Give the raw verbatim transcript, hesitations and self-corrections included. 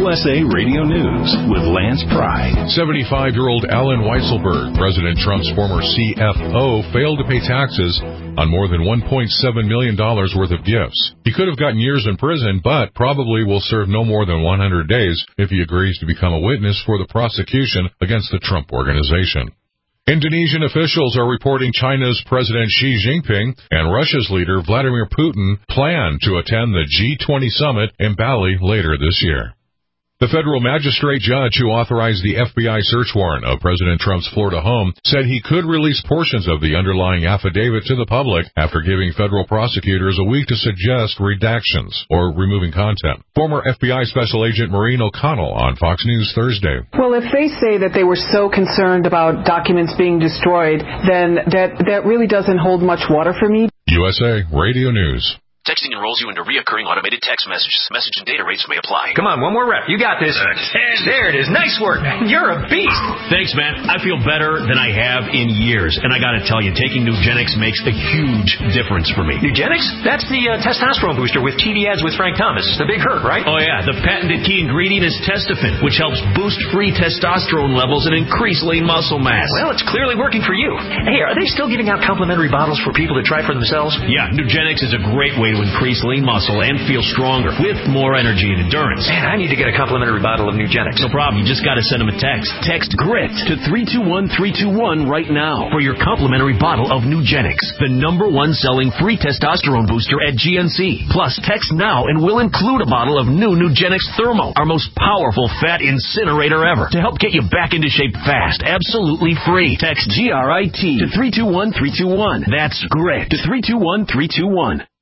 S A Radio News with Lance Pry. seventy-five-year-old Alan Weisselberg, President Trump's former C F O, failed to pay taxes on more than one point seven million dollars worth of gifts. He could have gotten years in prison, but probably will serve no more than one hundred days if he agrees to become a witness for the prosecution against the Trump Organization. Indonesian officials are reporting China's President Xi Jinping and Russia's leader Vladimir Putin plan to attend the G twenty summit in Bali later this year. The federal magistrate judge who authorized the F B I search warrant of President Trump's Florida home said he could release portions of the underlying affidavit to the public after giving federal prosecutors a week to suggest redactions or removing content. Former F B I Special Agent Maureen O'Connell on Fox News Thursday. Well, if they say that they were so concerned about documents being destroyed, then that, that really doesn't hold much water for me. U S A Radio News. Texting enrolls you into recurring automated text messages. Message and data rates may apply. Come on, one more rep. You got this. Uh, ten. There it is. Nice work. You're a beast. Thanks, man. I feel better than I have in years. And I got to tell you, taking Nugenix makes a huge difference for me. Nugenix? That's the uh, testosterone booster with T V ads with Frank Thomas. The big hurt, right? Oh, yeah. The patented key ingredient is Testofen, which helps boost free testosterone levels and increase lean muscle mass. Well, it's clearly working for you. Hey, are they still giving out complimentary bottles for people to try for themselves? Yeah, Nugenix is a great way to increase lean muscle and feel stronger with more energy and endurance. Man, I need to get a complimentary bottle of Nugenix. No problem. You just got to send them a text. Text GRIT to three two one three two one right now for your complimentary bottle of Nugenix, the number one selling free testosterone booster at G N C. Plus, text now and we'll include a bottle of new Nugenix Thermo, our most powerful fat incinerator ever, to help get you back into shape fast, absolutely free. Text G R I T to three two one three two one. That's GRIT to three two one three two one.